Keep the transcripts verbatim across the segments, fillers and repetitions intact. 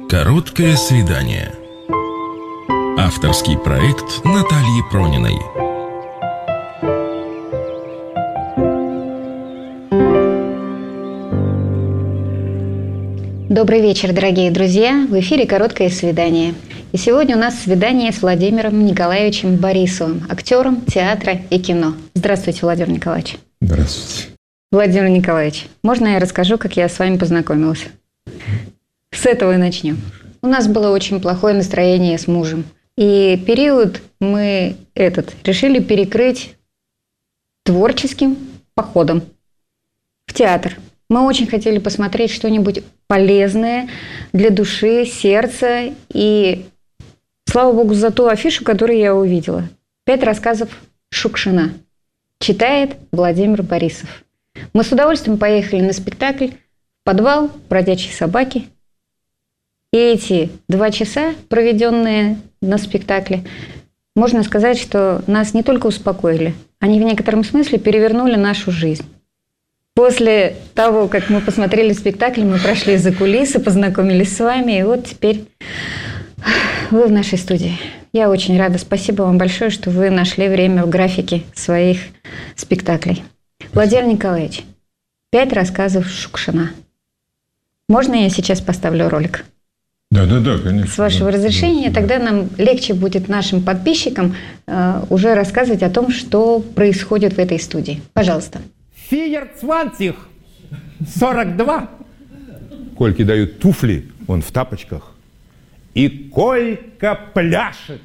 Короткое свидание. Авторский проект Натальи Прониной. Добрый вечер, дорогие друзья! В эфире «Короткое свидание». И сегодня у нас свидание с Владимиром Николаевичем Борисовым, актером театра и кино. Здравствуйте, Владимир Николаевич. Здравствуйте. Владимир Николаевич, можно я расскажу, как я с вами познакомилась? С этого и начнем. У нас было очень плохое настроение с мужем. И период мы этот решили перекрыть творческим походом в театр. Мы очень хотели посмотреть что-нибудь полезное для души, сердца. И слава богу за ту афишу, которую я увидела. Пять рассказов Шукшина. Читает Владимир Борисов. Мы с удовольствием поехали на спектакль в подвал «Бродячие собаки». И эти два часа, проведенные на спектакле, можно сказать, что нас не только успокоили, они в некотором смысле перевернули нашу жизнь. После того, как мы посмотрели спектакль, мы прошли за кулисы, познакомились с вами, и вот теперь вы в нашей студии. Я очень рада. Спасибо вам большое, что вы нашли время в графике своих спектаклей. Владимир Николаевич, пять рассказов Шукшина. Можно я сейчас поставлю ролик? Да, да, да, конечно. С вашего да, разрешения, да, тогда нам легче будет нашим подписчикам э, уже рассказывать о том, что происходит в этой студии. Пожалуйста. Фиерцвантих сорок два. Кольке дают туфли, он в тапочках. И Колька пляшет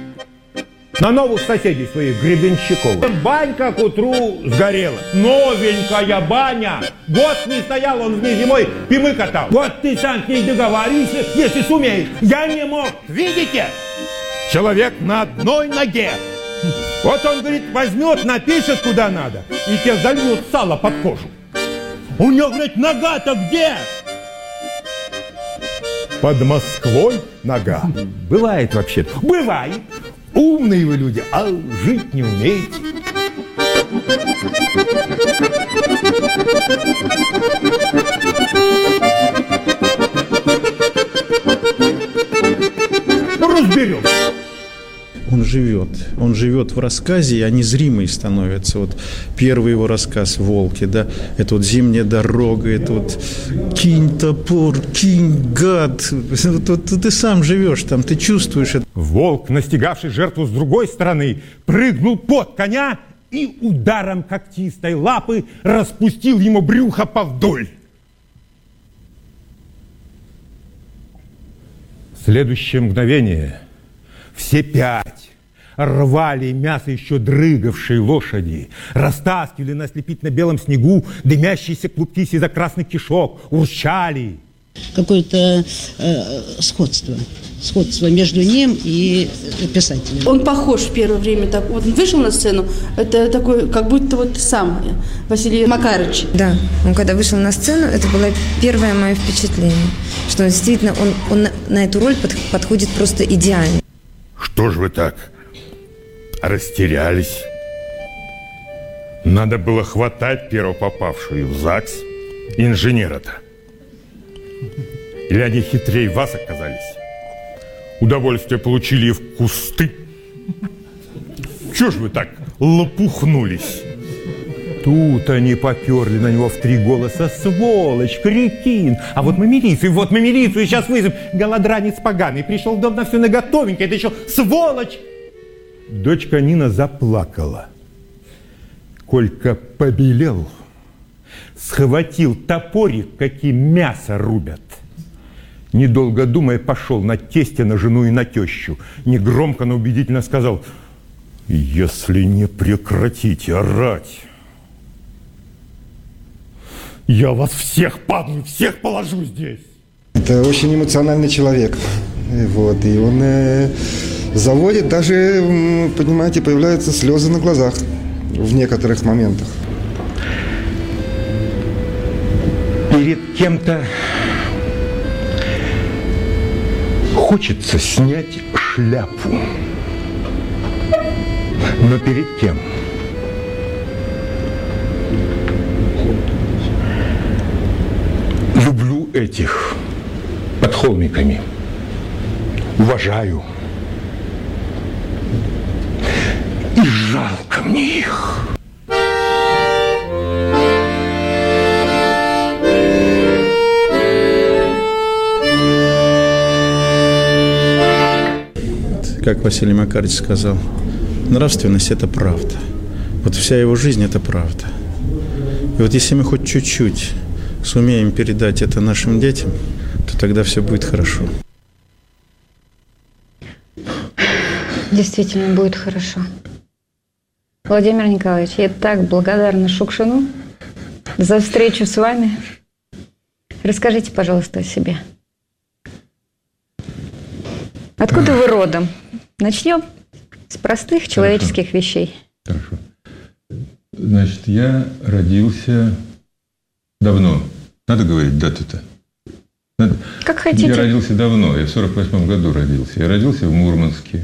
на новых соседей своих гребенщиков. Банька к утру сгорела. Новенькая баня. Год не стоял, он в ней зимой пимы катал. Вот ты сам с ней договаривайся, если сумеешь. Я не мог. Видите? Человек на одной ноге. Вот он, говорит, возьмет, напишет куда надо, и тебе зальет сало под кожу. У него, говорит, нога-то где? Под Москвой нога. Бывает вообще. Бывает. Умные вы люди, а жить не умеете. Разберем. Он живет. Он живет в рассказе, и они зримые становятся. Вот первый его рассказ «Волки», да, это вот «Зимняя дорога», это вот «Кинь топор, кинь гад». Вот, вот, ты сам живешь там, ты чувствуешь это. Волк, настигавший жертву с другой стороны, прыгнул под коня и ударом когтистой лапы распустил ему брюхо повдоль. В следующее мгновение все пять рвали мясо еще дрыгавшей лошади, растаскивали на ослепительно-белом снегу дымящиеся клубки сизо-красных кишок, урчали. Какое-то э, сходство, сходство между ним и писателем. Он похож в первое время, так, вот он вышел на сцену, это такой, как будто вот сам Василий Макарыч. Да, он когда вышел на сцену, это было первое мое впечатление, что действительно он, он на, на эту роль под, подходит просто идеально. Что ж вы так растерялись? Надо было хватать первого попавшую в ЗАГС инженера-то. Или они хитрее вас оказались? Удовольствие получили и в кусты. Чего ж вы так лопухнулись? Тут они поперли на него в три голоса: сволочь, кретин. А вот мы милицию, вот мы милицию сейчас вызовем. Голодранец поганый, пришел в дом на все наготовенькое, это еще сволочь. Дочка Нина заплакала. Колька побелел, схватил топорик, каким мясо рубят. Недолго думая, пошел на тестя, на жену и на тещу. Негромко, но убедительно сказал: если не прекратите орать, я вас всех, падлы, всех положу здесь. Это очень эмоциональный человек. Вот, и он э, заводит, даже, понимаете, появляются слезы на глазах в некоторых моментах. Перед кем-то хочется снять шляпу. Но перед кем? Люблю этих. Подходит холмиками. Уважаю. И жалко мне их. Как Василий Макарович сказал, нравственность – это правда. Вот вся его жизнь – это правда. И вот если мы хоть чуть-чуть сумеем передать это нашим детям, то тогда все будет хорошо. Действительно будет хорошо. Владимир Николаевич, я так благодарна Шукшину за встречу с вами. Расскажите, пожалуйста, о себе. Откуда вы родом? Начнем с простых человеческих Хорошо. вещей. Хорошо. Значит, я родился давно. Надо говорить дату-то? Надо... Как хотите. Я родился давно. Я в сорок восьмом году родился. Я родился в Мурманске.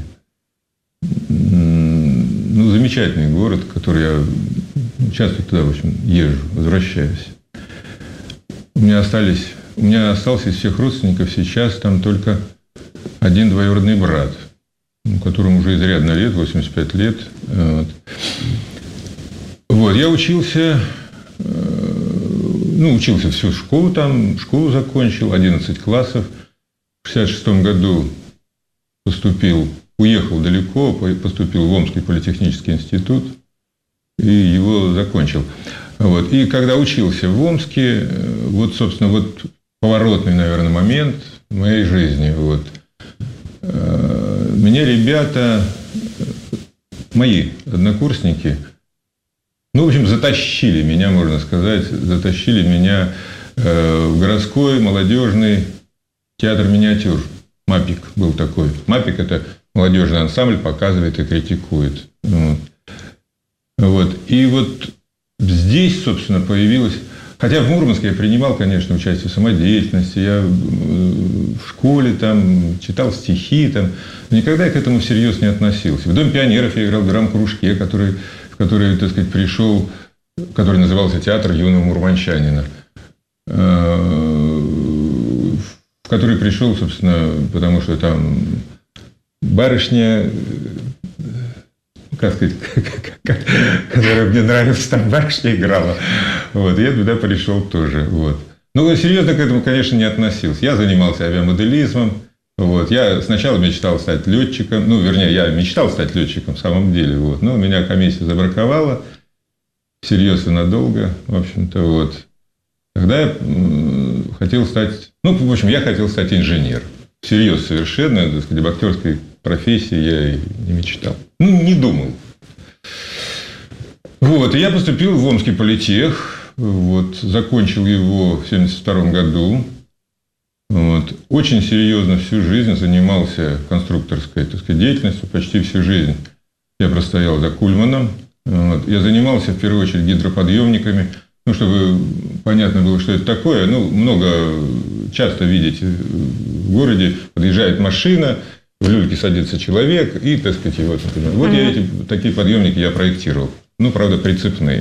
Ну, замечательный город, который я часто туда, в общем, езжу, возвращаюсь. У меня остались... У меня остался из всех родственников сейчас там только один двоюродный брат, которому уже изрядно лет, восемьдесят пять лет. Вот. Вот, я учился, ну, учился всю школу там, школу закончил, одиннадцать классов. В шестьдесят шестом году поступил, уехал далеко, поступил в Омский политехнический институт и его закончил. Вот. И когда учился в Омске, вот, собственно, вот поворотный, наверное, момент в моей жизни. Вот. Меня ребята, мои однокурсники, ну, в общем, затащили меня, можно сказать, затащили меня в городской молодежный театр миниатюр. МАПИК был такой. МАПИК – это молодежный ансамбль, показывает и критикует. Вот. Вот. И вот здесь, собственно, появилась... Хотя в Мурманске я принимал, конечно, участие в самодеятельности, я в школе там читал стихи, там, но никогда я к этому всерьез не относился. В Доме пионеров я играл в драм-кружке, который, в который, так сказать, пришел, который назывался «Театр юного мурманчанина», в который пришел, собственно, потому что там барышня... как сказать, которая мне нравилась, там барышня играла. Вот, я туда пришел тоже. Вот. Ну, серьезно к этому, конечно, не относился. Я занимался авиамоделизмом. Вот. Я сначала мечтал стать летчиком. Ну, вернее, я мечтал стать летчиком в самом деле. Вот. Но меня комиссия забраковала. Всерьез и надолго, в общем-то. Вот. Тогда я хотел стать... Ну, в общем, я хотел стать инженером. Всерьез совершенно, так сказать, об актерской профессии я и не мечтал. Ну, не думал. Вот, и я поступил в Омский политех, вот, закончил его в семьдесят втором году. Вот, очень серьезно всю жизнь занимался конструкторской, так сказать, деятельностью, почти всю жизнь я простоял за Кульманом. Вот, я занимался в первую очередь гидроподъемниками, ну, чтобы понятно было, что это такое. Ну, много, часто видите в городе, подъезжает машина, в люльке садится человек, и, так сказать, вот, например, вот я эти, такие подъемники я проектировал. Ну, правда, прицепные.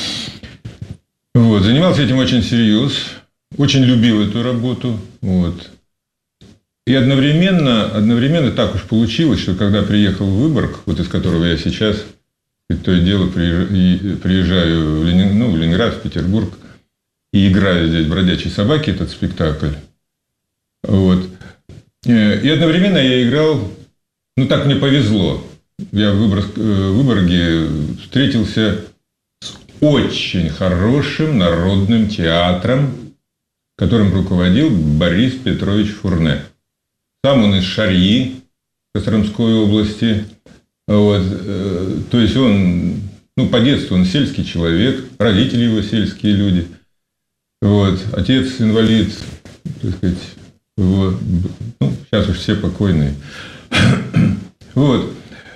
Вот, занимался этим очень серьезно, очень любил эту работу. Вот. И одновременно, одновременно так уж получилось, что когда приехал в Выборг, вот из которого я сейчас, то и дело приезжаю в, Ленин, ну, в Ленинград, в Петербург, и играю здесь «Бродячие собаки», этот спектакль. Вот. И одновременно я играл, ну, так мне повезло. Я в Выборге встретился с очень хорошим народным театром, которым руководил Борис Петрович Фурне. Сам он из Шарьи, Костромской области. Вот. То есть он, ну, по детству он сельский человек, родители его сельские люди. Вот. Отец инвалид, так сказать, вот. Ну, сейчас уж все покойные. Вот.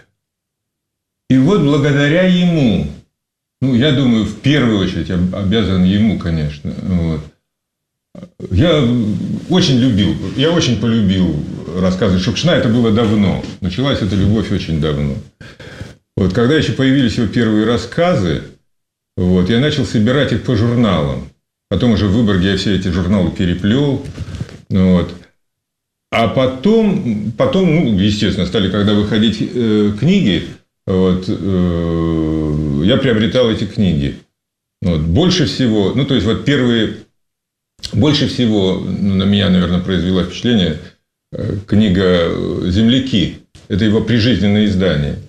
И вот благодаря ему, ну, я думаю, в первую очередь я обязан ему, конечно. Вот. Я очень любил, я очень полюбил рассказы Шукшина, это было давно. Началась эта любовь очень давно. Вот, когда еще появились его первые рассказы, вот, я начал собирать их по журналам. Потом уже в Выборге я все эти журналы переплел. Вот. А потом, потом, ну, естественно, стали, когда выходить э, книги, вот, э, я приобретал эти книги. Вот, больше всего, ну, то есть, вот первые, больше всего ну, на меня, наверное, произвела впечатление э, книга «Земляки». Это его прижизненное издание.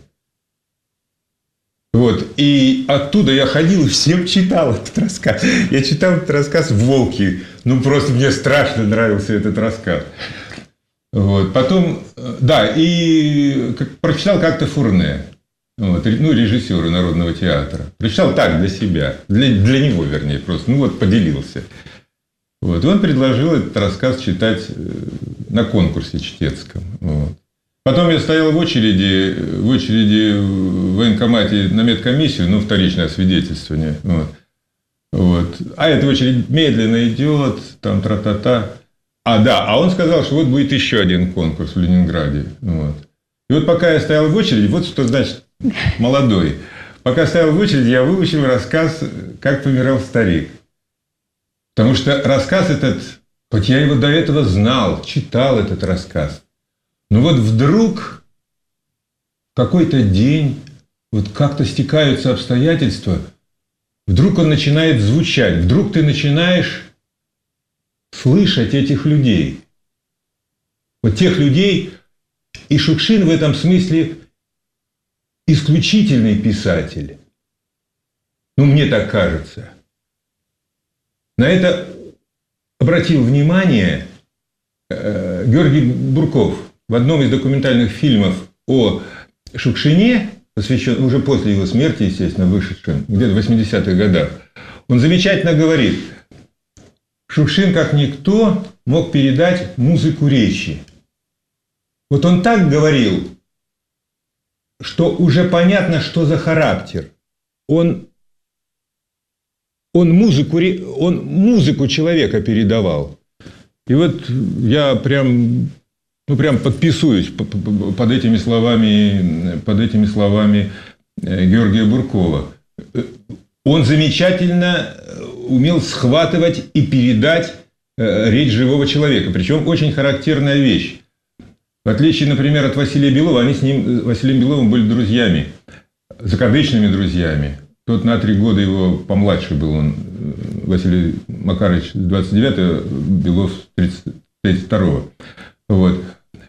Вот, и оттуда я ходил и всем читал этот рассказ. Я читал этот рассказ «Волки». Ну, просто мне страшно нравился этот рассказ. Вот. Потом, да, и прочитал как-то Фурне, вот, ну, режиссера Народного театра. Прочитал так, для себя, для, для него, вернее, просто, ну, вот, поделился. Вот. И он предложил этот рассказ читать на конкурсе чтецком. Вот. Потом я стоял в очереди, в очереди в военкомате на медкомиссию, ну, вторичное освидетельствование. Вот. Вот. А эта очередь медленно идет, там тра-та-та. А, да, а он сказал, что вот будет еще один конкурс в Ленинграде. Вот. И вот пока я стоял в очереди, вот что значит молодой. Пока стоял в очереди, я выучил рассказ «Как помирал старик». Потому что рассказ этот, хоть я его до этого знал, читал этот рассказ. Но вот вдруг в какой-то день вот как-то стекаются обстоятельства, вдруг он начинает звучать, вдруг ты начинаешь слышать этих людей. Вот тех людей, и Шукшин в этом смысле исключительный писатель. Ну, мне так кажется. На это обратил внимание э, Георгий Бурков в одном из документальных фильмов о Шукшине, посвящен, уже после его смерти, естественно, вышедшем, где-то в восьмидесятых годах. Он замечательно говорит: Шукшин, как никто, мог передать музыку речи. Вот он так говорил, что уже понятно, что за характер. Он, он, музыку, он музыку человека передавал. И вот я прям, ну, прям подписываюсь под этими словами, под этими словами Георгия Буркова. Он замечательно умел схватывать и передать речь живого человека. Причем очень характерная вещь. В отличие, например, от Василия Белова, они с ним, Василием Беловым, были друзьями, закадычными друзьями. Тот на три года его помладше был, он, Василий Макарович, двадцать девятого, Белов тридцать второго. Вот.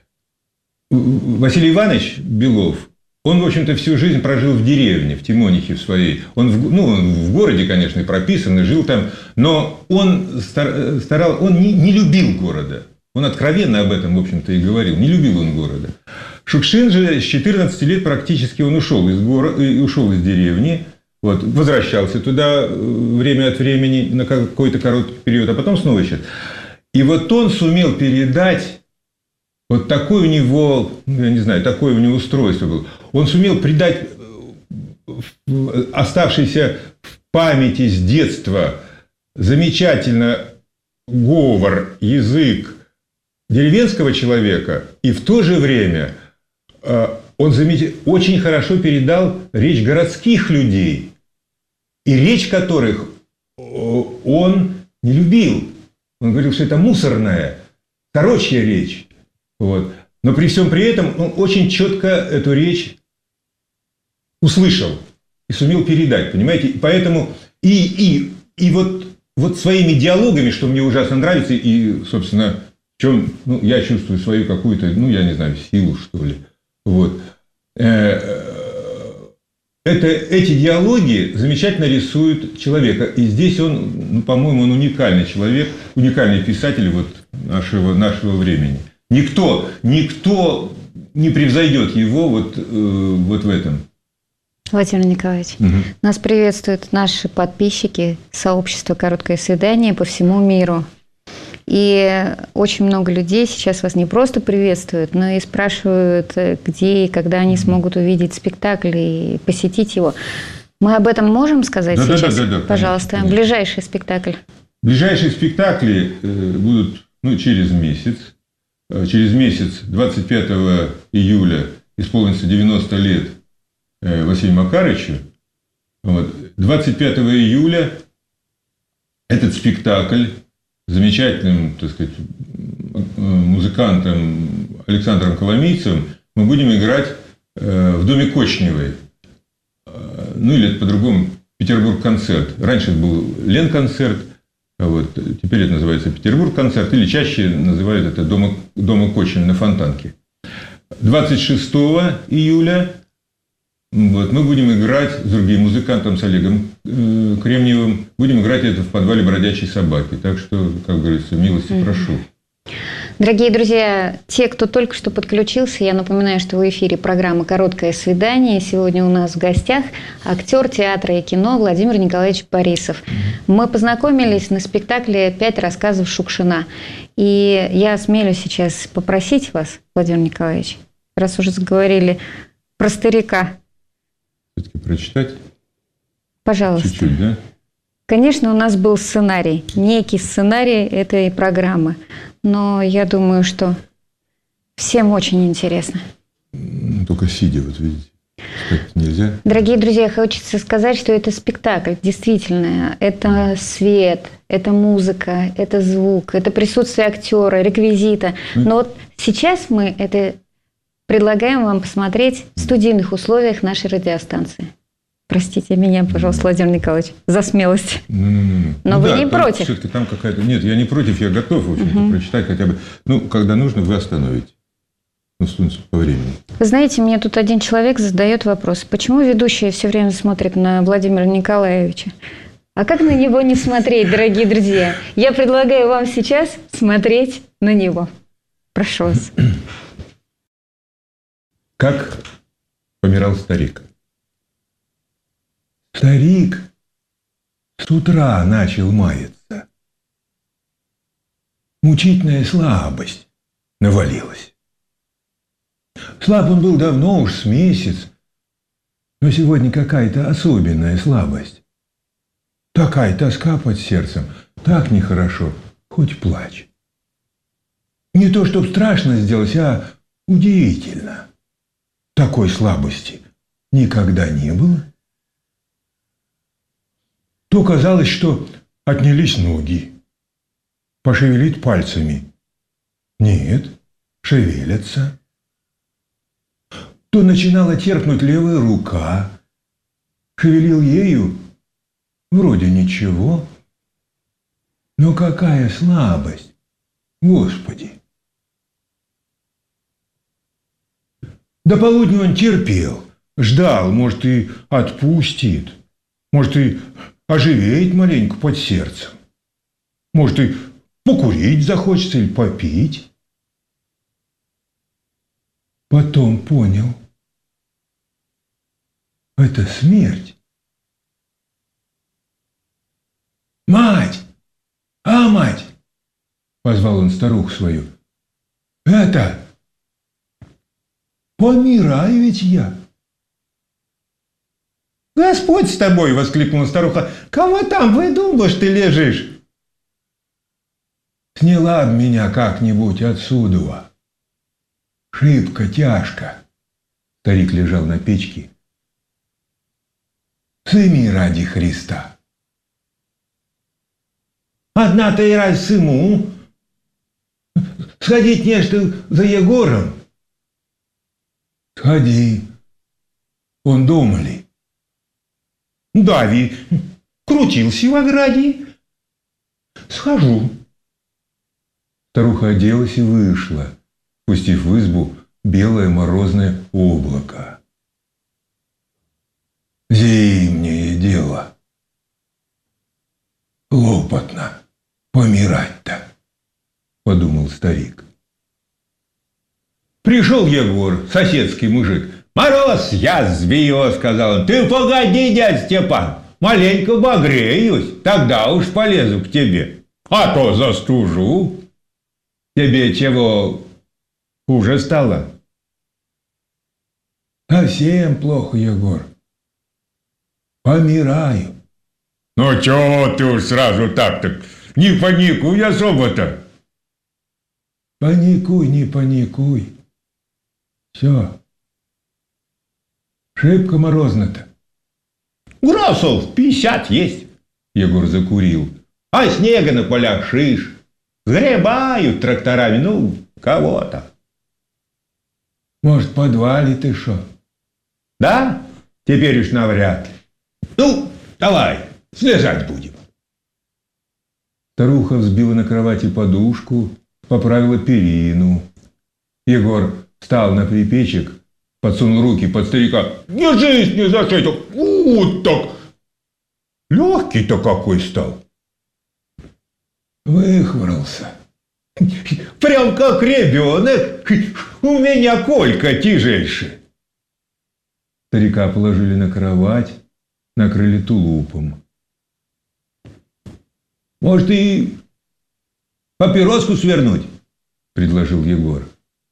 Василий Иванович Белов, он, в общем-то, всю жизнь прожил в деревне, в Тимонихе в своей. Он в, ну, он в городе, конечно, прописан и жил там, но он, старал, он не, не любил города. Он откровенно об этом, в общем-то, и говорил. Не любил он города. Шукшин же с четырнадцати лет практически он ушел из, города, ушел из деревни, вот, возвращался туда время от времени на какой-то короткий период, а потом снова исчез. И вот он сумел передать, вот такое у него, я не знаю, такое у него устройство было. Он сумел придать оставшийся в памяти с детства замечательно говор, язык деревенского человека, и в то же время он очень хорошо передал речь городских людей, и речь которых он не любил. Он говорил, что это мусорная, корочья речь. Вот. Но при всем при этом он очень четко эту речь услышал и сумел передать, понимаете? Поэтому и, и, и вот, вот своими диалогами, что мне ужасно нравится, и, собственно, в чем, ну, я чувствую свою какую-то, ну, я не знаю, силу, что ли. Вот. Это, эти диалоги замечательно рисуют человека. И здесь он, ну, по-моему, он уникальный человек, уникальный писатель вот нашего, нашего времени. Никто, никто не превзойдет его вот, вот в этом. Владимир Николаевич, угу. Нас приветствуют наши подписчики сообщества «Короткое свидание» по всему миру. И очень много людей сейчас вас не просто приветствуют, но и спрашивают, где и когда они смогут увидеть спектакль и посетить его. Мы об этом можем сказать да, сейчас? Да, да, да, пожалуйста, конечно. Ближайший спектакль. Ближайшие спектакли будут, ну, через месяц. Через месяц, двадцать пятого июля, исполнится девяносто лет Василию Макарычу. Вот. двадцать пятого июля этот спектакль с замечательным, так сказать, музыкантом Александром Коломийцевым мы будем играть в Доме Кочневой. Ну, или это по-другому Петербург-концерт. Раньше это был Лен-концерт, а вот теперь это называется Петербург-концерт, или чаще называют это Дома, Дома Кочневой на Фонтанке. двадцать шестого июля вот, мы будем играть с другим музыкантом, с Олегом э, Кремниевым, будем играть это в подвале «Бродячей собаки». Так что, как говорится, милости mm-hmm. прошу. Дорогие друзья, те, кто только что подключился, я напоминаю, что в эфире программа «Короткое свидание». Сегодня у нас в гостях актер театра и кино Владимир Николаевич Борисов. Мы познакомились на спектакле «Пять рассказов Шукшина». И я осмелюсь сейчас попросить вас, Владимир Николаевич, раз уже заговорили про старика. Все-таки прочитать? Пожалуйста. Чуть-чуть, да? Конечно, у нас был сценарий, некий сценарий этой программы. Но я думаю, что всем очень интересно. Только сидя, вот видите, сказать нельзя. Дорогие друзья, хочется сказать, что это спектакль, действительно. Это свет, это музыка, это звук, это присутствие актера, реквизита. Но вот сейчас мы это предлагаем вам посмотреть в студийных условиях нашей радиостанции. Простите меня, пожалуйста, Владимир Николаевич, за смелость. Ну-ну-ну. Но ну, вы да, не против? Все-таки там какая-то... Нет, я не против, я готов, в общем-то, угу. прочитать хотя бы. Ну, когда нужно, вы остановите. Ну, по времени. Вы знаете, мне тут один человек задает вопрос. Почему ведущая все время смотрит на Владимира Николаевича? А как на него не смотреть, дорогие друзья? Я предлагаю вам сейчас смотреть на него. Прошу вас. Как помирал старик? Старик с утра начал маяться. Мучительная слабость навалилась. Слаб он был давно, уж с месяц, но сегодня какая-то особенная слабость. Такая тоска под сердцем, так нехорошо, хоть плачь. Не то, чтоб страшно сделать, а удивительно. Такой слабости никогда не было. То казалось, что отнялись ноги. Пошевелить пальцами. Нет, шевелятся. То начинала терпнуть левая рука. Шевелил ею, вроде ничего. Но какая слабость, Господи! До полудня он терпел, ждал, может, и отпустит, может, и оживеет маленько под сердцем. Может, и покурить захочется или попить. Потом понял. Это смерть. «Мать! А, мать!» – позвал он старуху свою. «Это... помираю ведь я!» «Господь с тобой!» – воскликнула старуха. «Кого там выдумываешь, ты лежишь?» «Сняла б меня как-нибудь отсюда. Шибко тяжко». Старик лежал на печке. «Сыми ради Христа». «Одна-то и раз сыму. Сходить нечто за Егором». «Сходи. Он дома ли?» «Дави. Крутился в ограде». «Схожу». Старуха оделась и вышла, пустив в избу белое морозное облако. «Зимнее дело. Хлопотно помирать-то», – подумал старик. Пришел Егор, соседский мужик. «Мороз, я сбью», – сказал он. «Ты погоди, дядь Степан, маленько погреюсь, тогда уж полезу к тебе, а то застужу». «Тебе чего, хуже стало?» «Совсем плохо, Егор. Помираю». «Ну, чего ты уж сразу так-то? Не паникуй особо-то». «Паникуй, не паникуй. Все. Шибко морозно-то». «Градусов пятьдесят есть». Егор закурил. «А снега на полях шиш. Сгребают тракторами, ну, кого-то. Может, в подвале ты шо? Да? Теперь уж навряд ли. Ну, давай, слезать будем. Старуха взбила на кровати подушку, поправила перину. Егор встал на припечек, подсунул руки под старика. Держись, не за что. Вот так. Легкий-то какой стал. Выхворался. Прям как ребенок. У меня Колька тяжельший. Старика положили на кровать, накрыли тулупом. Может, и папироску свернуть? Предложил Егор.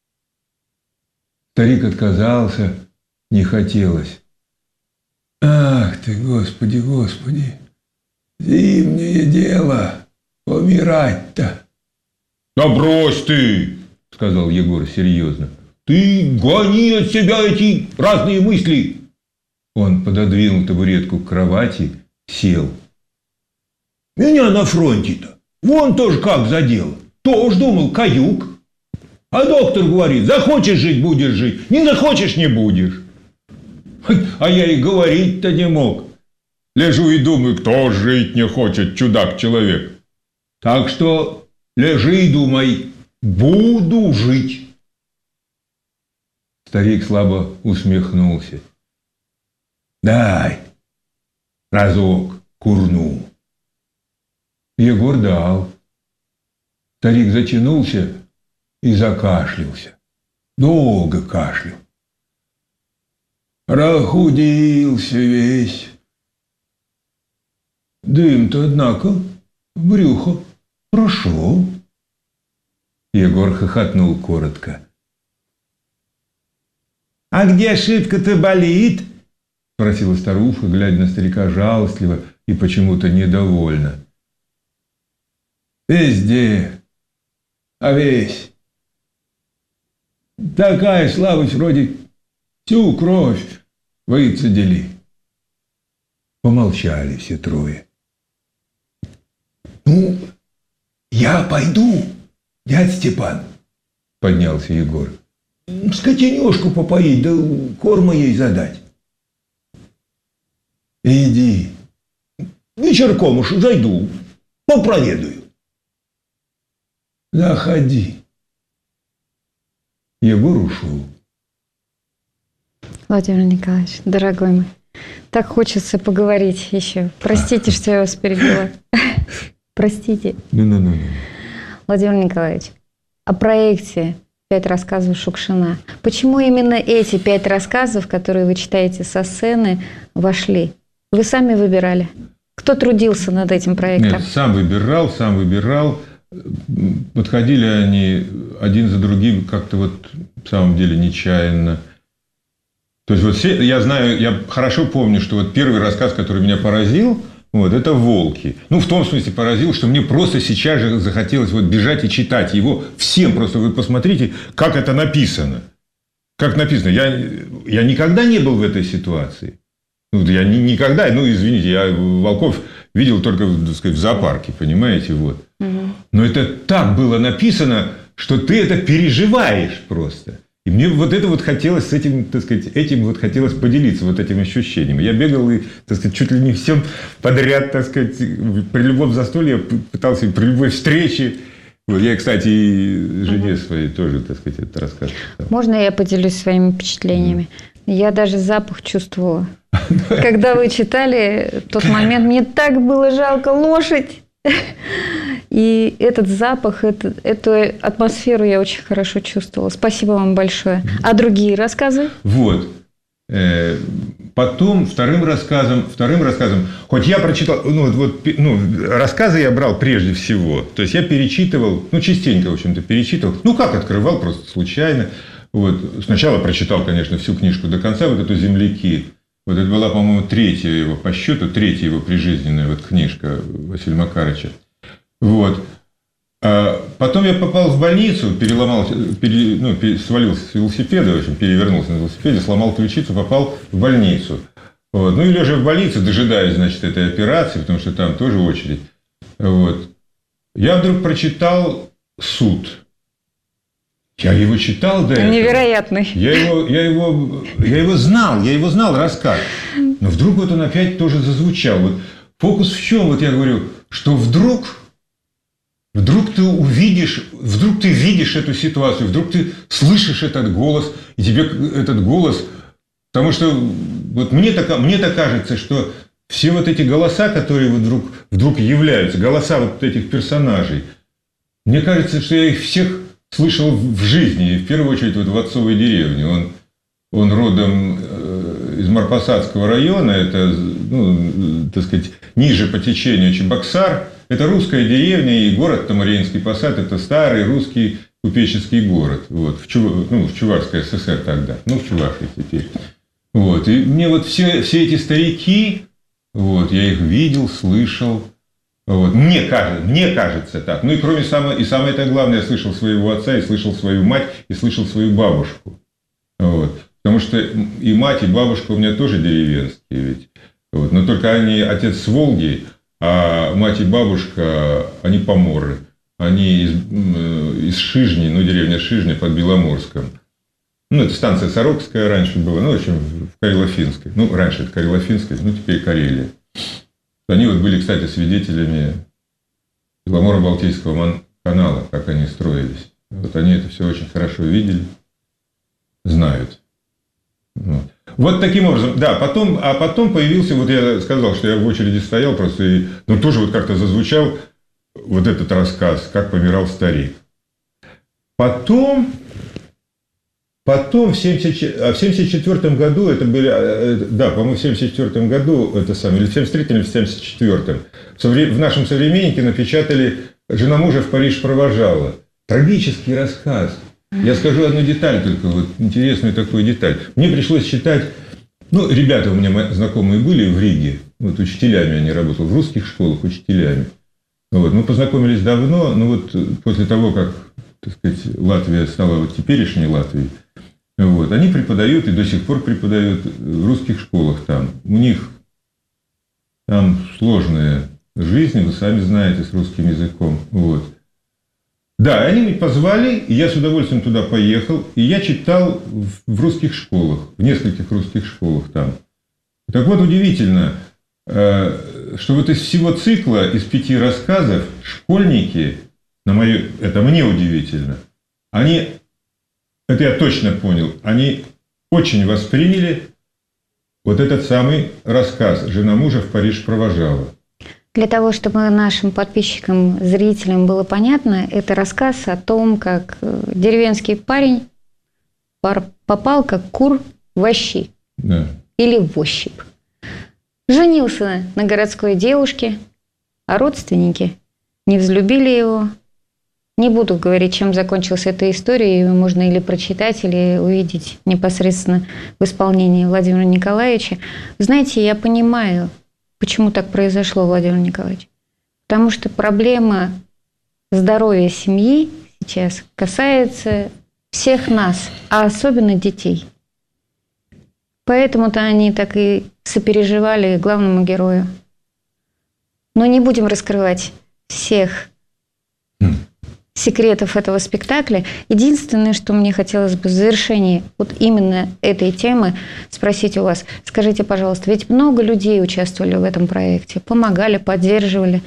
Старик отказался, не хотелось. Ах ты, Господи, Господи, зимнее дело, помирать-то. Да брось ты, сказал Егор серьезно. Ты гони от себя эти разные мысли. Он пододвинул табуретку к кровати, сел. Меня на фронте-то вон тоже как задело. Тоже думал, каюк. А доктор говорит, захочешь жить, будешь жить. Не захочешь, не будешь. А я и говорить-то не мог. Лежу и думаю, кто жить не хочет, чудак-человек. Так что лежи и думай, буду жить. Старик слабо усмехнулся. Дай разок курну. Егор дал. Старик затянулся и закашлялся. Долго кашлял. Прохудился весь. Дым-то, однако, в брюхо прошел. Егор хохотнул коротко. «А где шибко-то болит?» – спросила старуха, глядя на старика жалостливо и почему-то недовольно. «Везде, а весь. Такая слабость, вроде всю кровь выцедили». Помолчали все трое. «Ну, я пойду, дядь Степан», – поднялся Егор. «Скотинёшку попоить, да корма ей задать». «Иди. Вечерком уж зайду, попроведаю». «Заходи». Егор ушел. Владимир Николаевич, дорогой мой, так хочется поговорить еще. Простите, что я вас перебила. Простите. Ну-ну-ну. Владимир Николаевич, о проекте «Пять рассказов Шукшина». Почему именно эти пять рассказов, которые вы читаете со сцены, вошли? Вы сами выбирали? Кто трудился над этим проектом? Нет, сам выбирал, сам выбирал. Подходили они один за другим как-то вот в самом деле нечаянно. То есть вот все, я знаю, я хорошо помню, что вот первый рассказ, который меня поразил, вот, это «Волки». Ну, в том смысле поразил, что мне просто сейчас же захотелось вот бежать и читать его всем. Просто вы посмотрите, как это написано. Как написано. Я, я никогда не был в этой ситуации. Ну, я ни, никогда, ну, извините, я волков видел только, так сказать, в зоопарке, понимаете, вот. Угу. Но это так было написано, что ты это переживаешь просто. И мне вот это вот хотелось с этим, так сказать, этим вот хотелось поделиться, вот этим ощущением. Я бегал и, так сказать, чуть ли не всем подряд, так сказать, при любом застолье пытался, при любой встрече. Вот я, кстати, и жене своей тоже, так сказать, это рассказывал. Можно я поделюсь своими впечатлениями? Я даже запах чувствовала. Когда вы читали тот момент, мне так было жалко лошадь. И этот запах, это, эту атмосферу я очень хорошо чувствовала. Спасибо вам большое. А другие рассказы? Вот. Потом вторым рассказом, вторым рассказом, хоть я прочитал, ну, вот, ну, рассказы я брал прежде всего. То есть я перечитывал, ну, частенько, в общем-то, перечитывал. Ну, как открывал, просто случайно. Вот. Сначала прочитал, конечно, всю книжку до конца, вот эту «Земляки». Вот это была, по-моему, третья его, по счету, третья его прижизненная вот книжка Василия Макарыча. Вот. А потом я попал в больницу, переломал, пере, ну, пере, свалился с велосипеда, в общем, перевернулся на велосипеде, сломал ключицу, попал в больницу. Вот. Ну, и лежа в больнице, дожидаясь, значит, этой операции, потому что там тоже очередь. Вот. я вдруг прочитал «Суд». Я его читал до этого. Невероятный. Я его, я, его, я его знал, я его знал, рассказ. Но вдруг вот он опять тоже зазвучал. Вот фокус в чем? Вот я говорю, что вдруг, вдруг ты увидишь, вдруг ты видишь эту ситуацию, вдруг ты слышишь этот голос, и тебе этот голос... Потому что вот мне так, мне так кажется, что все вот эти голоса, которые вот вдруг, вдруг являются, голоса вот этих персонажей, мне кажется, что я их всех слышал в жизни, и в первую очередь вот в отцовой деревне. Он, он родом из Марпасадского района, это, ну, так сказать, ниже по течению Чебоксар. Это русская деревня, и город Тамаринский Посад – это старый русский купеческий город. Вот, в, Чув... ну, в Чувашской ССР тогда, ну, в Чувашии теперь. Вот, и мне вот все, все эти старики, вот, я их видел, слышал. Вот. Мне, кажется, мне кажется так. Ну и кроме самого, и самое это главное, я слышал своего отца, и слышал свою мать, и слышал свою бабушку. Вот. Потому что и мать, и бабушка у меня тоже деревенские ведь. Вот. Но только они, отец с Волги, а мать и бабушка, они поморы. Они из, из Шижни, ну деревня Шижня под Беломорском. Ну, это станция Сорокская раньше была, ну, в общем, в Карело-Финской. Ну, раньше это Карело-Финская, ну, теперь Карелия. Они вот были, кстати, свидетелями Беломоро-Балтийского канала, как они строились. Вот они это все очень хорошо видели, знают. Вот, вот таким образом, да, потом, а потом появился, вот я сказал, что я в очереди стоял просто, и, ну, тоже вот как-то зазвучал вот этот рассказ, как помирал старик. Потом... Потом, в семьдесят четвёртом году, это были, да, по-моему, в семьдесят четвёртом году, это самое, или в семьдесят третьем, или в семьдесят четвёртом, в нашем «Современнике» напечатали «Жена мужа в Париж провожала». Трагический рассказ. Я скажу одну деталь только, вот интересную такую деталь. Мне пришлось читать, ну, ребята у меня знакомые были в Риге, вот учителями они работали, в русских школах учителями. Вот, мы познакомились давно, но вот после того, как, так сказать, Латвия стала вот теперешней Латвией, вот, они преподают и до сих пор преподают в русских школах там. У них там сложная жизнь, вы сами знаете, с русским языком. Вот. Да, они меня позвали, и я с удовольствием туда поехал, и я читал в русских школах, в нескольких русских школах там. Так вот, удивительно, что вот из всего цикла, из пяти рассказов, школьники, на мое, это мне удивительно, они... Это я точно понял. Они очень восприняли вот этот самый рассказ «Жена мужа в Париж провожала». Для того, чтобы нашим подписчикам, зрителям было понятно, это рассказ о том, как деревенский парень попал как кур в ощи. Да. Или в ощип. Женился на городской девушке, а родственники не взлюбили его. Не буду говорить, чем закончилась эта история, ее можно или прочитать, или увидеть непосредственно в исполнении Владимира Николаевича. Знаете, я понимаю, почему так произошло, Владимир Николаевич. Потому что проблема здоровья семьи сейчас касается всех нас, а особенно детей. Поэтому-то они так и сопереживали главному герою. Но не будем раскрывать всех секретов этого спектакля. Единственное, что мне хотелось бы в завершении вот именно этой темы спросить у вас. Скажите, пожалуйста, ведь много людей участвовали в этом проекте, помогали, поддерживали.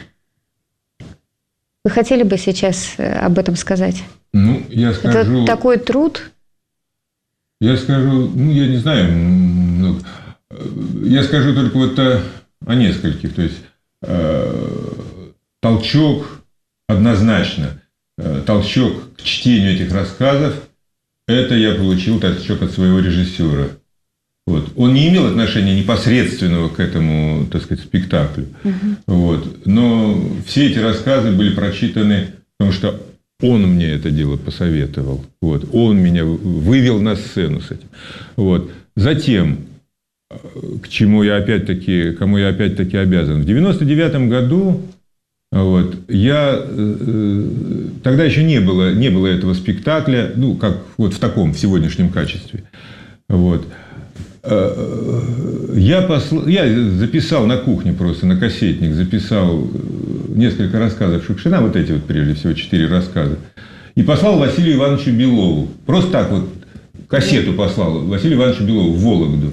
Вы хотели бы сейчас об этом сказать? Ну, я скажу... Это такой труд? Я скажу, ну, я не знаю, ну, я скажу только вот о, о нескольких. То есть, э, толчок однозначно. Толчок к чтению этих рассказов, это я получил толчок от своего режиссера. Вот. Он не имел отношения непосредственного к этому, так сказать, спектаклю. Угу. Вот. Но все эти рассказы были прочитаны, потому что он мне это дело посоветовал. Вот. Он меня вывел на сцену с этим. Вот. Затем, к чему я опять-таки, кому я опять-таки обязан. В девяносто девятом году вот, я, тогда еще не было, не было этого спектакля, ну, как вот в таком, в сегодняшнем качестве. Вот. Я, посл... я записал на кухне просто, на кассетник, записал несколько рассказов Шукшина, вот эти вот прежде всего четыре рассказа, и послал Василию Ивановичу Белову. Просто так вот кассету послал Василию Ивановичу Белову в Вологду.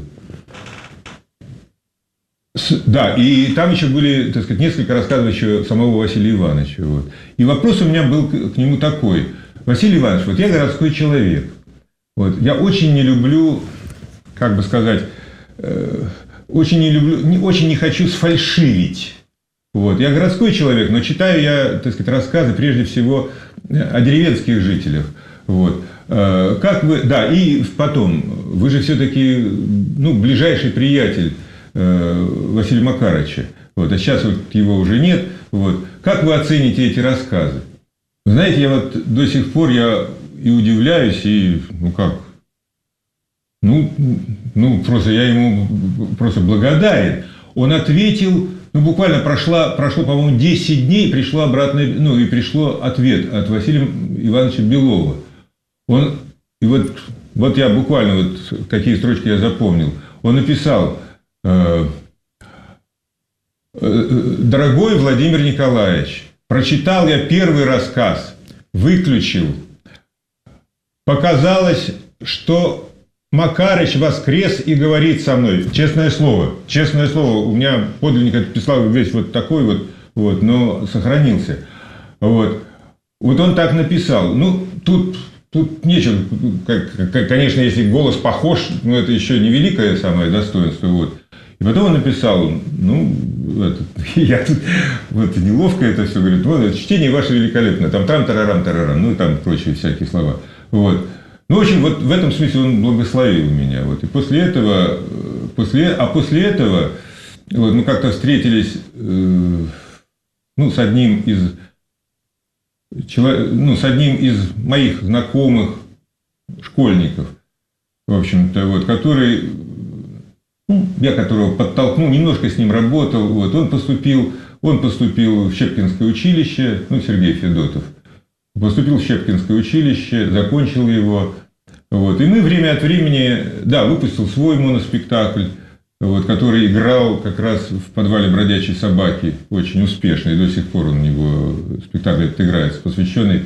С, да, и там еще были, так сказать, несколько рассказов еще самого Василия Ивановича. Вот. И вопрос у меня был к, к нему такой. Василий Иванович, вот я городской человек. Вот, я очень не люблю, как бы сказать, э, очень не люблю, не, очень не хочу сфальшивить. Вот. Я городской человек, но читаю я, так сказать, рассказы прежде всего о деревенских жителях. Вот. Как вы, да, и потом, вы же все-таки, ну, ближайший приятель Василия Макарыча, вот, а сейчас вот его уже нет. Вот. Как вы оцените эти рассказы? Знаете, я вот до сих пор я и удивляюсь, и, ну как, ну, ну просто я ему просто благодарен. Он ответил, ну, буквально прошло, прошло, по-моему, десять дней, пришло обратное, ну, и пришло ответ от Василия Ивановича Белова. Он, и вот, вот я буквально, вот какие строчки я запомнил. Он написал: «Дорогой Владимир Николаевич, прочитал я первый рассказ, выключил. Показалось, что Макарыч воскрес и говорит со мной. Честное слово, честное слово, у меня подлинник отписал весь вот такой вот, вот, но сохранился. Вот. Вот он так написал. Ну, тут, тут нечего, как, конечно, если голос похож, но это еще не великое самое достоинство. Вот. И потом он написал, ну, это, я тут, вот, неловко это все, говорит, вот, чтение ваше великолепное, там трам-тарарам-тарарам, ну, и там прочие всякие слова. Вот. Ну, в общем, вот в этом смысле он благословил меня. Вот. И после этого, после, а после этого вот, мы как-то встретились э, ну, с одним из, ну, с одним из моих знакомых школьников, в общем-то, вот, который, ну, я которого подтолкнул, немножко с ним работал, вот, он поступил, он поступил в Щепкинское училище, ну, Сергей Федотов. Поступил в Щепкинское училище, закончил его. Вот. И мы время от времени, да, выпустил свой моноспектакль, вот, который играл как раз в подвале «Бродячей собаки», очень успешно, и до сих пор у него спектакль этот играется, посвященный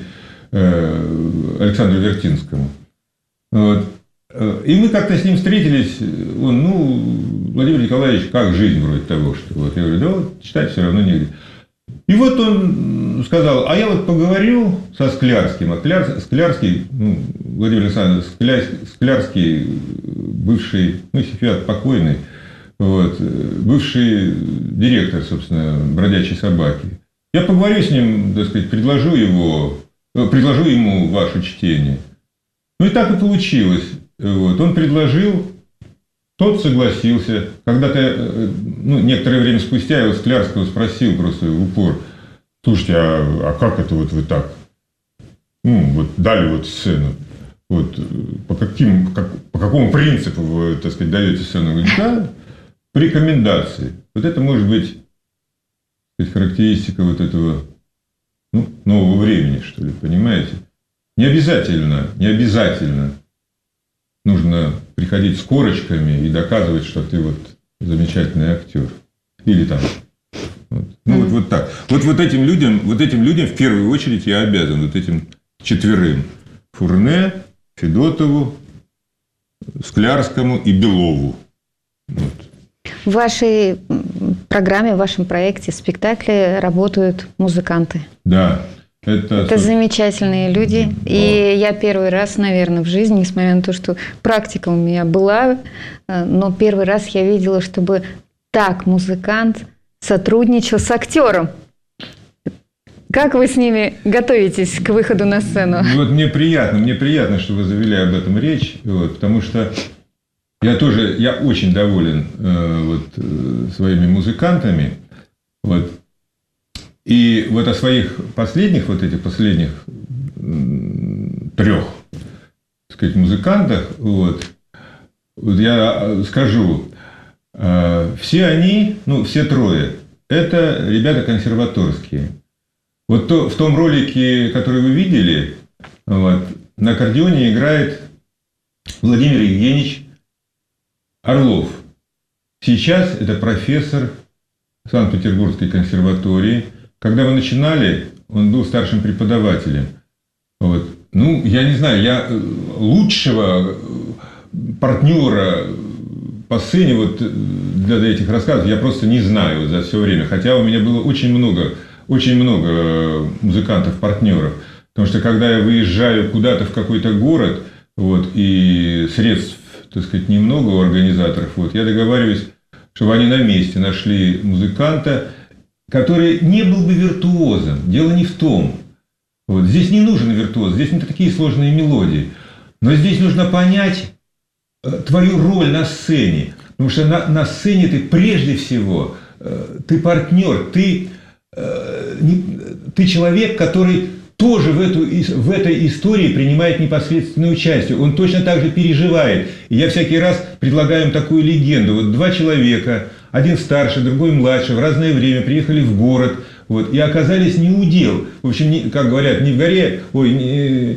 э, Александру Вертинскому. Вот. И мы как-то с ним встретились, он, ну, Владимир Николаевич, как жизнь вроде того, что вот. Я говорю, да вот, читать все равно негде. И вот он сказал, а я вот поговорил со Склярским, а Склярский, ну, Владимир Александрович Склярский, бывший, ну, сейчас покойный, вот, бывший директор, собственно, «Бродячей собаки». Я поговорю с ним, так сказать, предложу его, предложу ему ваше чтение. Ну, и так и получилось. Вот. Он предложил, тот согласился. Когда-то, ну, некоторое время спустя я у Склярского спросил просто в упор, слушайте, а, а как это вот вы так, ну, вот дали вот сцену? Вот, по, каким, как, по какому принципу вы, так сказать, даете сцену? Он говорит, да, по рекомендации. Вот это может быть, так сказать, характеристика вот этого, ну, нового времени, что ли, понимаете? Не обязательно, не обязательно нужно приходить с корочками и доказывать, что ты вот замечательный актер. Или там. Вот. Ну, mm-hmm. вот, вот так. Вот, вот, этим людям, вот этим людям в первую очередь я обязан, вот этим четверым. Фурне, Федотову, Склярскому и Белову. Вот. В вашей программе, в вашем проекте, спектакле работают музыканты. Да. Это, это замечательные люди. Да. И я первый раз, наверное, в жизни, несмотря на то, что практика у меня была, но первый раз я видела, чтобы так музыкант сотрудничал с актером. Как вы с ними готовитесь к выходу на сцену? Вот мне приятно, мне приятно, что вы завели об этом речь, вот, потому что я тоже, я очень доволен э, вот, э, своими музыкантами. Вот. И вот о своих последних, вот этих последних трех, так сказать, музыкантах, вот, вот я скажу, э, все они, ну, все трое, это ребята консерваторские. Вот то, в том ролике, который вы видели, вот, на аккордеоне играет Владимир Евгеньевич Орлов. Сейчас это профессор Санкт-Петербургской консерватории. когда мы начинали, он был старшим преподавателем. Вот. Ну, я не знаю, я лучшего партнера по сцене вот для этих рассказов я просто не знаю за все время. Хотя у меня было очень много, очень много музыкантов-партнеров. Потому что когда я выезжаю куда-то в какой-то город, вот, и средств, так сказать, немного у организаторов, вот, я договариваюсь, чтобы они на месте нашли музыканта, который не был бы виртуозом. Дело не в том. Вот. Здесь не нужен виртуоз, здесь не такие сложные мелодии. Но здесь нужно понять твою роль на сцене. Потому что на, на сцене ты прежде всего, ты партнер, ты, ты человек, который тоже в, эту, в этой истории принимает непосредственное участие. Он точно так же переживает. И я всякий раз предлагаю им такую легенду. Вот два человека, один старше, другой младше, в разное время приехали в город, вот, и оказались не у дел. В общем, не, как говорят, не в горе, ой, не,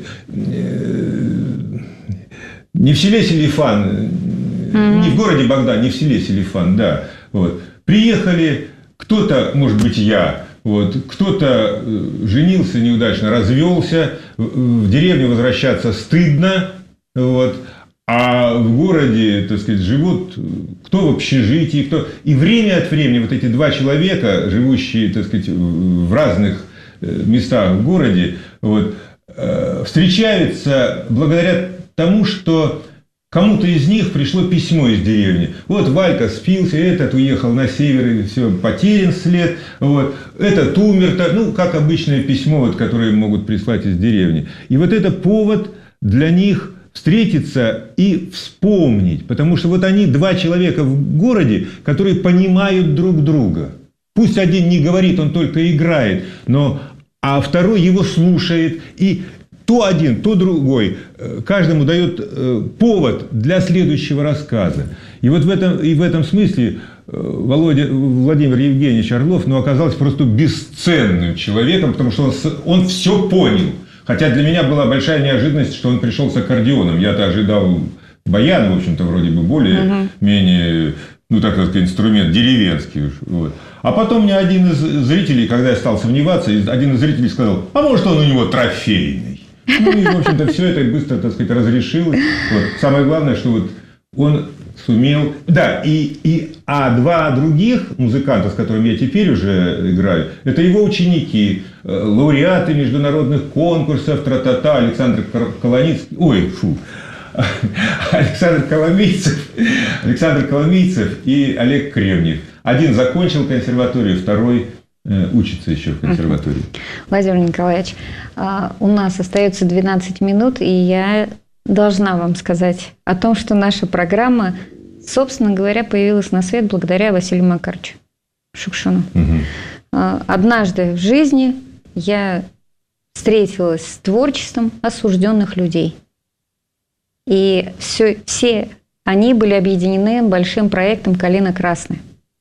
не, не в селе Селифан, mm-hmm. не в городе Богдан, не в селе Селифан, да. Вот. Приехали, кто-то, может быть, я, вот, кто-то женился неудачно, развелся, в деревню возвращаться стыдно, вот, а в городе, так сказать, живут кто в общежитии, кто... И время от времени вот эти два человека, живущие, так сказать, в разных местах в городе, вот, встречаются благодаря тому, что кому-то из них пришло письмо из деревни. Вот Валька спился, этот уехал на север, и все, потерян след. Вот. Этот умер. Ну, как обычное письмо, вот, которое могут прислать из деревни. И вот это повод для них встретиться и вспомнить. Потому что вот они, два человека в городе, которые понимают друг друга. Пусть один не говорит, он только играет, но, а второй его слушает. И то один, то другой, каждому дает повод для следующего рассказа. И вот в этом, и в этом смысле Володя, Владимир Евгеньевич Орлов, ну, оказался просто бесценным человеком, потому что он, он все понял. Хотя для меня была большая неожиданность, что он пришел с аккордеоном. Я-то ожидал баяна, в общем-то, вроде бы более-менее, ну, так сказать, инструмент деревенский. Вот. А потом мне один из зрителей, когда я стал сомневаться, один из зрителей сказал, а может, он у него трофейный. Ну, и, в общем-то, все это быстро, так сказать, разрешилось. Вот. Самое главное, что вот он сумел... Да, и, и... А два других музыканта, с которыми я теперь уже играю, это его ученики, лауреаты международных конкурсов, тра-та-та, Александр Коломийцев... Ой, фу. Александр Коломийцев, Александр Коломийцев и Олег Кремнев. Один закончил консерваторию, второй... учится еще в консерватории. Владимир Николаевич, у нас остается двенадцать минут, и я должна вам сказать о том, что наша программа, собственно говоря, появилась на свет благодаря Василию Макаровичу Шукшину. Угу. Однажды в жизни я встретилась с творчеством осужденных людей. И все, все они были объединены большим проектом «Калина красная».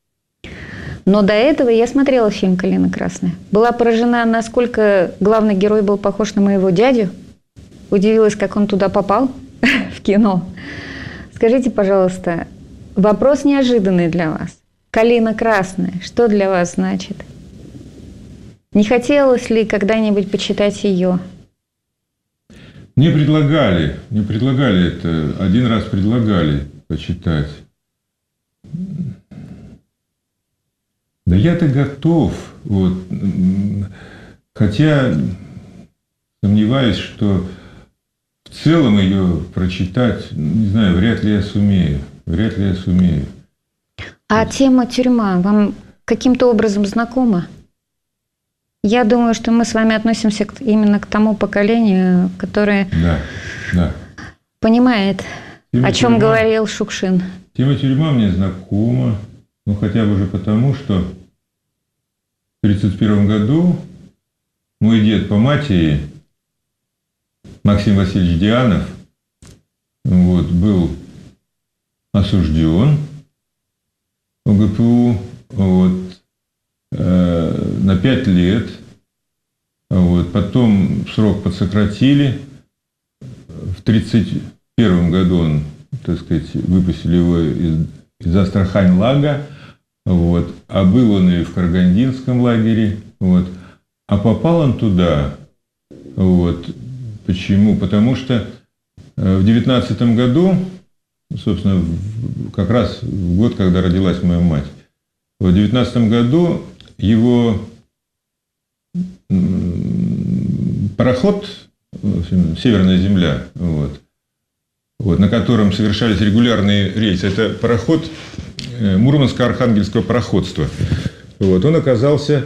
Но до этого я смотрела фильм «Калина красная». Была поражена, насколько главный герой был похож на моего дядю. Удивилась, как он туда попал, в кино. Скажите, пожалуйста, вопрос неожиданный для вас. «Калина красная», что для вас значит? Не хотелось ли когда-нибудь почитать ее? Мне предлагали, мне предлагали это, один раз предлагали почитать. Да я-то готов, вот, хотя сомневаюсь, что в целом ее прочитать, не знаю, вряд ли я сумею, вряд ли я сумею. А тема тюрьма вам каким-то образом знакома? Я думаю, что мы с вами относимся именно к тому поколению, которое да, да. понимает, тема о чем тюрьма, говорил Шукшин. Тема тюрьма мне знакома. Ну, хотя бы уже потому, что в тридцать первом году мой дед по матери, Максим Васильевич Дианов, вот, был осужден в ГПУ вот, э, на пять лет. Вот, потом срок подсократили. В тридцать первом году он, так сказать, выпустили его из, из Астрахань-Лага. Вот. А был он и в Карагандинском лагере. Вот. А попал он туда. Вот. Почему? Потому что в девятнадцатом году, собственно, как раз в год, когда родилась моя мать, в девятнадцатом году его пароход, в общем, «Северная земля», вот, вот, на котором совершались регулярные рейсы, это пароход Мурманско-Архангельского пароходства. Вот, он оказался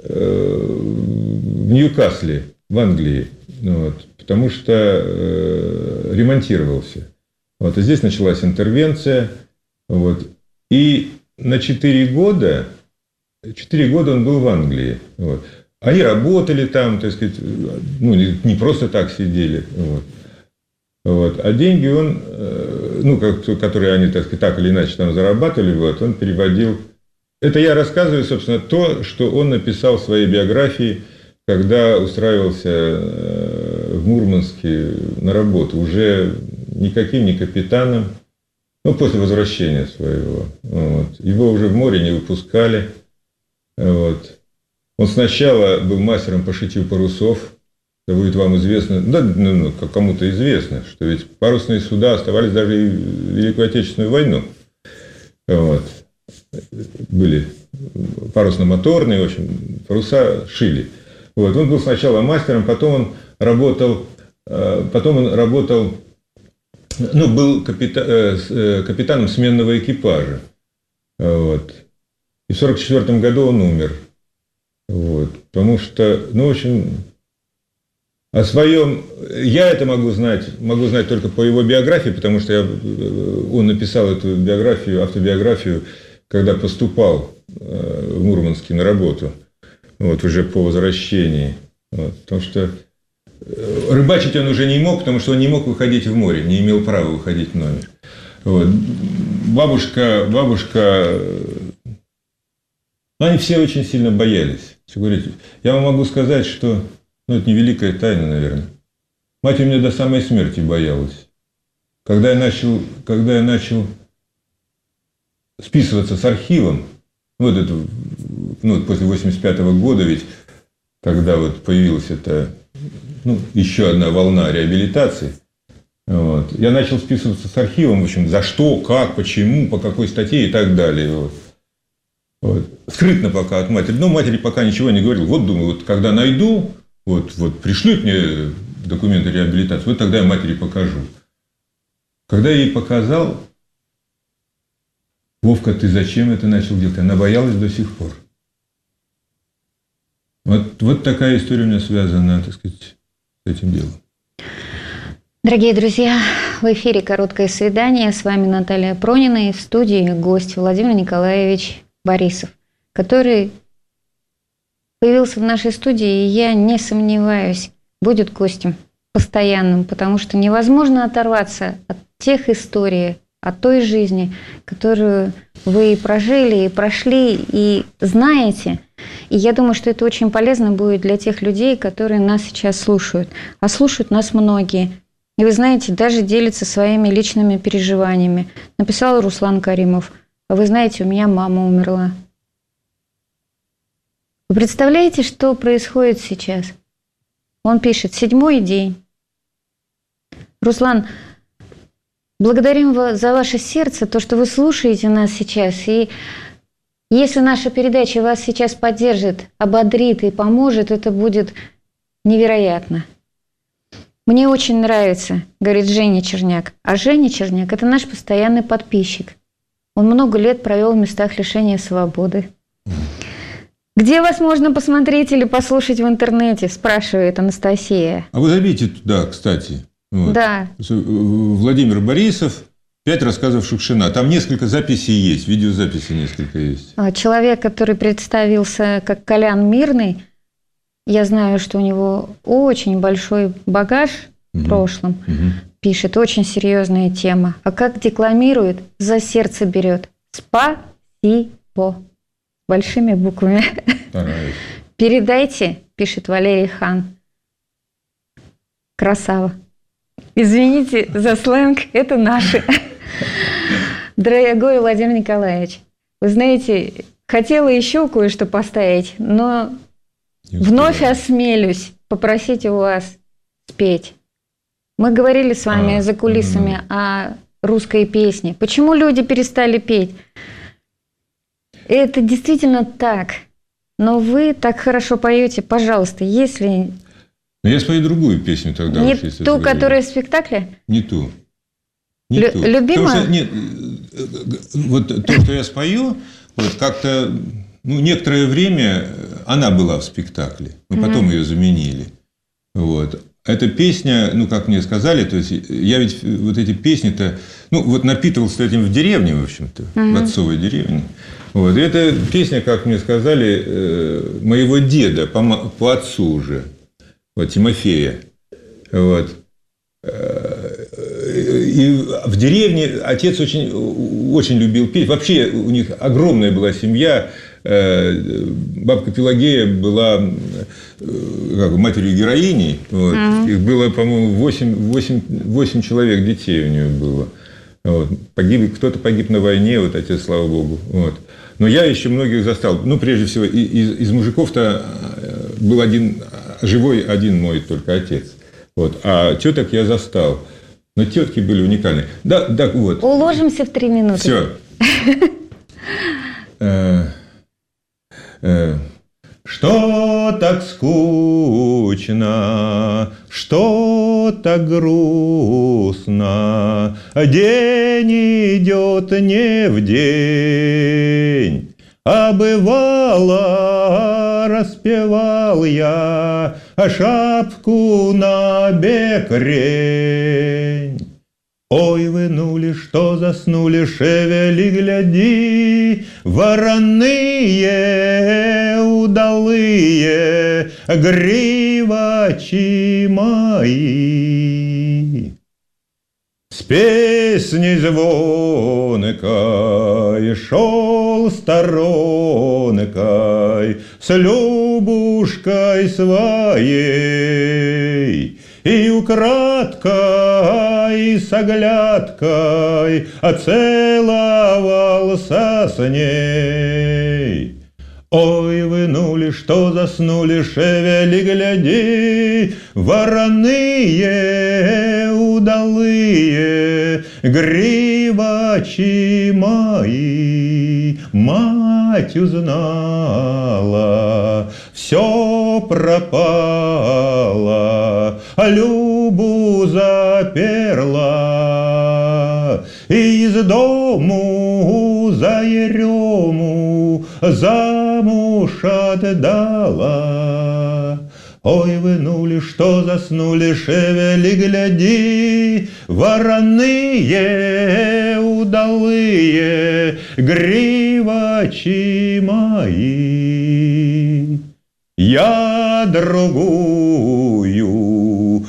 в Ньюкасле, в Англии, вот, потому что э, ремонтировался. Вот, и здесь началась интервенция. Вот, и на четыре года, четыре года он был в Англии. Вот. Они работали там, так сказать, ну, не, не просто так сидели. Вот. Вот. А деньги он, э, ну, как, которые они, так сказать, так или иначе там зарабатывали, вот, он переводил. Это я рассказываю, собственно, то, что он написал в своей биографии, когда устраивался в Мурманске на работу, уже никаким не капитаном, ну, после возвращения своего. Вот. Его уже в море не выпускали. Вот. Он сначала был мастером по шитью парусов. Это будет вам известно, да, ну, кому-то известно, что ведь парусные суда оставались даже и в Великую Отечественную войну. Вот. Были парусно-моторные, в общем, паруса шили. Вот. Он был сначала мастером, потом он работал, потом он работал, ну, был капита, капитаном сменного экипажа. Вот. И в сорок четвёртом году он умер. Вот. Потому что, ну, в общем, о своем... Я это могу знать, могу знать только по его биографии, потому что я, он написал эту биографию, автобиографию, когда поступал в Мурманске на работу, вот, уже по возвращении. Вот, потому что рыбачить он уже не мог, потому что он не мог выходить в море, не имел права выходить в номер. Вот. Бабушка, бабушка... Они все очень сильно боялись. Я вам могу сказать, что... Ну, это не великая тайна, наверное. Мать у меня до самой смерти боялась. Когда я начал, когда я начал списываться с архивом, вот это, ну, после восемьдесят пятого года, ведь когда вот появилась эта, ну, еще одна волна реабилитации, вот, я начал списываться с архивом, в общем, за что, как, почему, по какой статье и так далее. Вот. Вот. Скрытно пока от матери. Но матери пока ничего не говорил. Вот думаю, вот когда найду, вот, вот пришлют мне документы реабилитации, вот тогда я матери покажу. Когда я ей показал: Вовка, ты зачем это начал делать? Она боялась до сих пор. Вот, вот такая история у меня связана, так сказать, с этим делом. Дорогие друзья, в эфире «Короткое свидание». С вами Наталья Пронина, и в студии гость Владимир Николаевич Борисов, который появился в нашей студии, и я не сомневаюсь, будет гостем постоянным, потому что невозможно оторваться от тех историй, от той жизни, которую вы прожили, и прошли, и знаете. И я думаю, что это очень полезно будет для тех людей, которые нас сейчас слушают. А слушают нас многие. И вы знаете, даже делятся своими личными переживаниями. Написал Руслан Каримов: а вы знаете, у меня мама умерла. Вы представляете, что происходит сейчас? Он пишет: седьмой день. Руслан, благодарим вас за ваше сердце, то, что вы слушаете нас сейчас. И если наша передача вас сейчас поддержит, ободрит и поможет, это будет невероятно. Мне очень нравится, говорит Женя Черняк. А Женя Черняк – это наш постоянный подписчик. Он много лет провел в местах лишения свободы. Где вас можно посмотреть или послушать в интернете, спрашивает Анастасия. А вы забейте туда, кстати. Вот. Да. Владимир Борисов, пять рассказов Шукшина. Там несколько записей есть, видеозаписи несколько есть. Человек, который представился как Колян Мирный, я знаю, что у него очень большой багаж угу. в прошлом. Угу. Пишет, очень серьезная тема. А как декламирует, за сердце берет. Спасибо. Большими буквами. Стараюсь. Передайте, пишет Валерий Хан. Красава. Извините за сленг, это наши. Дорогой Владимир Николаевич, вы знаете, хотела еще кое-что поставить, но Вновь осмелюсь попросить у вас спеть. Мы говорили с вами а, за кулисами mm-hmm. о русской песне. Почему люди перестали петь? Это действительно так. Но вы так хорошо поете. Пожалуйста, если... Но я спою другую песню тогда. Не уж, если ту, которая в спектакле? Не ту. Не Лю- ту. Любимая? Что, нет, вот то, что я спою, вот как-то, ну, некоторое время она была в спектакле. Мы mm-hmm. потом ее заменили. Вот. Эта песня, ну, как мне сказали, то есть я ведь вот эти песни-то, ну, вот напитывался этим в деревне, в общем-то, mm-hmm. в отцовой деревне. Вот. И эта песня, как мне сказали, моего деда по, по отцу уже, вот, Тимофея. Вот. И в деревне отец очень, очень любил петь. Вообще у них огромная была семья. Бабка Пелагея была как, матерью героиней. Вот. Mm-hmm. Их было, по-моему, восемь человек детей у нее было. Вот. Погиб, кто-то погиб на войне, вот отец, слава богу. Вот. Но я еще многих застал. Ну, прежде всего, из, из мужиков-то был один, живой один мой только отец. Вот. А теток я застал. Но тетки были уникальны. Да, да, вот. Уложимся в три минуты. Все. Что так скучно, что так грустно, день идет не в день. А бывало, распевал я шапку на бекрень. Ой, вынули, что заснули, шевели, гляди, вороные, удалые, гривачи мои. С песней звонкой шел сторонкой, с Любушкой своей, и украдкой, с оглядкой целовался с ней. Ой, вынули, что заснули, шевели, гляди, вороные, удалые, гривачи мои. Мать узнала, все пропало, Любу заперла, и из дому за ерему замуж отдала. Ой, вынули, что заснули, шевели, гляди, вороные, удалые, гривачи мои. Я другую,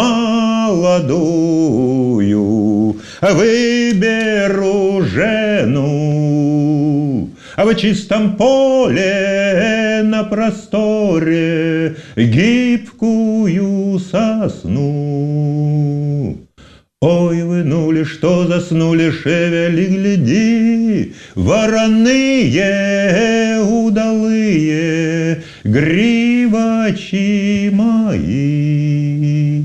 молодую, выберу жену, в чистом поле на просторе гибкую сосну. Ой, вынули, что заснули, шевели, гляди, вороные, удалые, гривачи мои.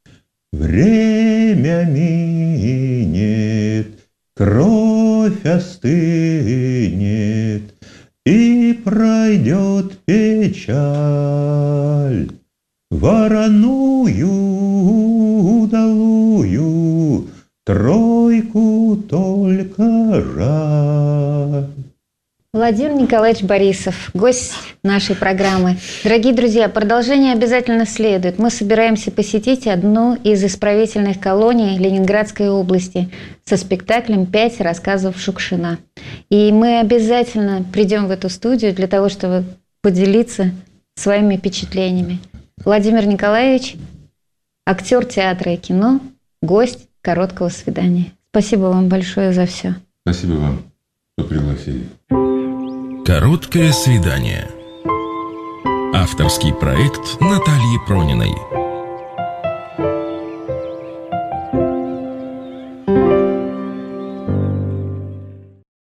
Время минет, кровь остынет, и пройдет печаль. Вороную, удалую, тройку только жаль. Владимир Николаевич Борисов, гость нашей программы. Дорогие друзья, продолжение обязательно следует. Мы собираемся посетить одну из исправительных колоний Ленинградской области со спектаклем «Пять рассказов Шукшина». И мы обязательно придем в эту студию для того, чтобы поделиться своими впечатлениями. Владимир Николаевич, актер театра и кино, гость «Короткого свидания». Спасибо вам большое за все. Спасибо вам, что пригласили. «Короткое свидание». Авторский проект Натальи Прониной.